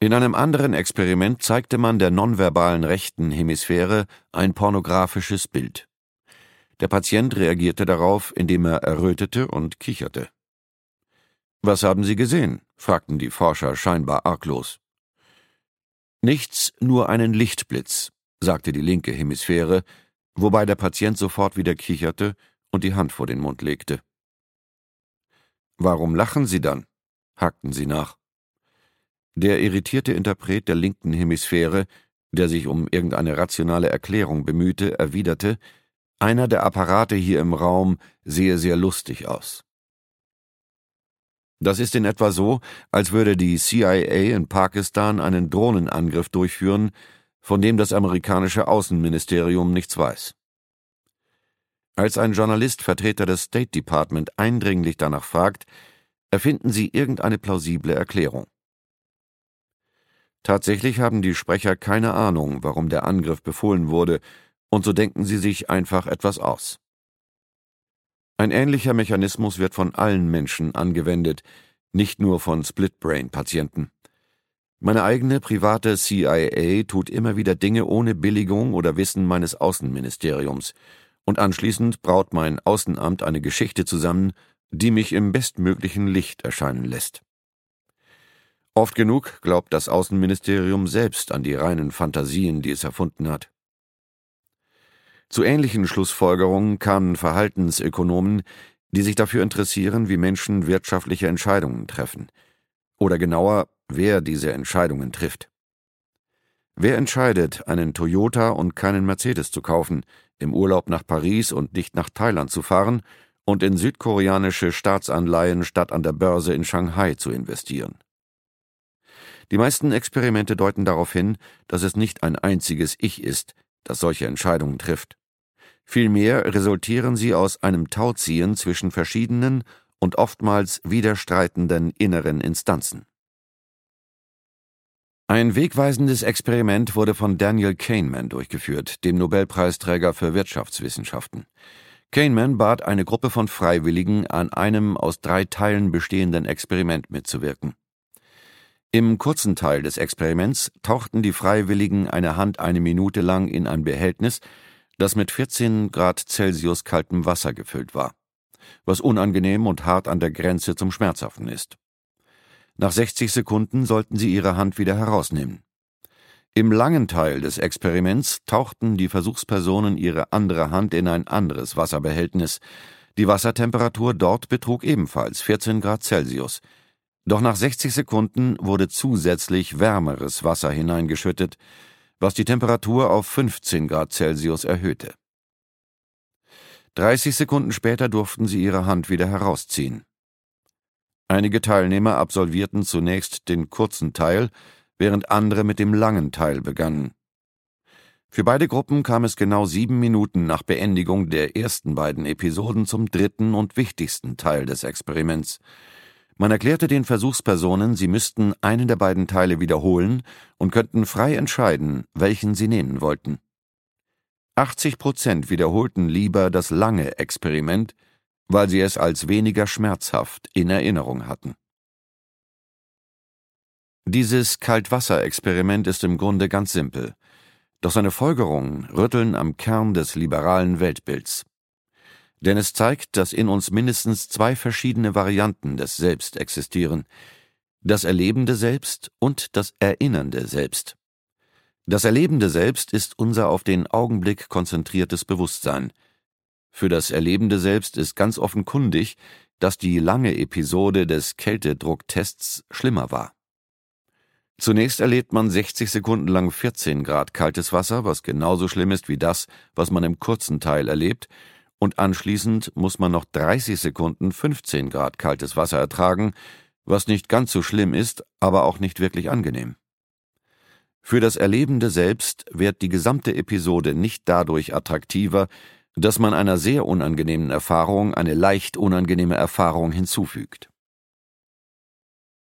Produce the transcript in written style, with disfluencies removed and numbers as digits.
In einem anderen Experiment zeigte man der nonverbalen rechten Hemisphäre ein pornografisches Bild. Der Patient reagierte darauf, indem er errötete und kicherte. »Was haben Sie gesehen?« fragten die Forscher scheinbar arglos. »Nichts, nur einen Lichtblitz«, sagte die linke Hemisphäre, wobei der Patient sofort wieder kicherte und die Hand vor den Mund legte. »Warum lachen Sie dann?« hakten sie nach. Der irritierte Interpret der linken Hemisphäre, der sich um irgendeine rationale Erklärung bemühte, erwiderte, einer der Apparate hier im Raum sehe sehr lustig aus. Das ist in etwa so, als würde die CIA in Pakistan einen Drohnenangriff durchführen, von dem das amerikanische Außenministerium nichts weiß. Als ein Journalist Vertreter des State Department eindringlich danach fragt, erfinden sie irgendeine plausible Erklärung. Tatsächlich haben die Sprecher keine Ahnung, warum der Angriff befohlen wurde, und so denken sie sich einfach etwas aus. Ein ähnlicher Mechanismus wird von allen Menschen angewendet, nicht nur von Split-Brain-Patienten. Meine eigene private CIA tut immer wieder Dinge ohne Billigung oder Wissen meines Außenministeriums, und anschließend braut mein Außenamt eine Geschichte zusammen, die mich im bestmöglichen Licht erscheinen lässt. Oft genug glaubt das Außenministerium selbst an die reinen Fantasien, die es erfunden hat. Zu ähnlichen Schlussfolgerungen kamen Verhaltensökonomen, die sich dafür interessieren, wie Menschen wirtschaftliche Entscheidungen treffen. Oder genauer, wer diese Entscheidungen trifft. Wer entscheidet, einen Toyota und keinen Mercedes zu kaufen, im Urlaub nach Paris und nicht nach Thailand zu fahren und in südkoreanische Staatsanleihen statt an der Börse in Shanghai zu investieren? Die meisten Experimente deuten darauf hin, dass es nicht ein einziges Ich ist, das solche Entscheidungen trifft. Vielmehr resultieren sie aus einem Tauziehen zwischen verschiedenen und oftmals widerstreitenden inneren Instanzen. Ein wegweisendes Experiment wurde von Daniel Kahneman durchgeführt, dem Nobelpreisträger für Wirtschaftswissenschaften. Kahneman bat eine Gruppe von Freiwilligen, an einem aus 3 Teilen bestehenden Experiment mitzuwirken. Im kurzen Teil des Experiments tauchten die Freiwilligen eine Hand 1 Minute lang in ein Behältnis, das mit 14 Grad Celsius kaltem Wasser gefüllt war, was unangenehm und hart an der Grenze zum Schmerzhaften ist. Nach 60 Sekunden sollten sie ihre Hand wieder herausnehmen. Im langen Teil des Experiments tauchten die Versuchspersonen ihre andere Hand in ein anderes Wasserbehältnis. Die Wassertemperatur dort betrug ebenfalls 14 Grad Celsius. Doch nach 60 Sekunden wurde zusätzlich wärmeres Wasser hineingeschüttet, was die Temperatur auf 15 Grad Celsius erhöhte. 30 Sekunden später durften sie ihre Hand wieder herausziehen. Einige Teilnehmer absolvierten zunächst den kurzen Teil, während andere mit dem langen Teil begannen. Für beide Gruppen kam es genau 7 Minuten nach Beendigung der ersten beiden Episoden zum dritten und wichtigsten Teil des Experiments. Man erklärte den Versuchspersonen, sie müssten einen der beiden Teile wiederholen und könnten frei entscheiden, welchen sie nehmen wollten. 80% wiederholten lieber das lange Experiment, weil sie es als weniger schmerzhaft in Erinnerung hatten. Dieses Kaltwasser-Experiment ist im Grunde ganz simpel, doch seine Folgerungen rütteln am Kern des liberalen Weltbilds. Denn es zeigt, dass in uns mindestens 2 verschiedene Varianten des Selbst existieren: das erlebende Selbst und das erinnernde Selbst. Das erlebende Selbst ist unser auf den Augenblick konzentriertes Bewusstsein. Für das erlebende Selbst ist ganz offenkundig, dass die lange Episode des Kältedrucktests schlimmer war. Zunächst erlebt man 60 Sekunden lang 14 Grad kaltes Wasser, was genauso schlimm ist wie das, was man im kurzen Teil erlebt, und anschließend muss man noch 30 Sekunden 15 Grad kaltes Wasser ertragen, was nicht ganz so schlimm ist, aber auch nicht wirklich angenehm. Für das erlebende Selbst wird die gesamte Episode nicht dadurch attraktiver, dass man einer sehr unangenehmen Erfahrung eine leicht unangenehme Erfahrung hinzufügt.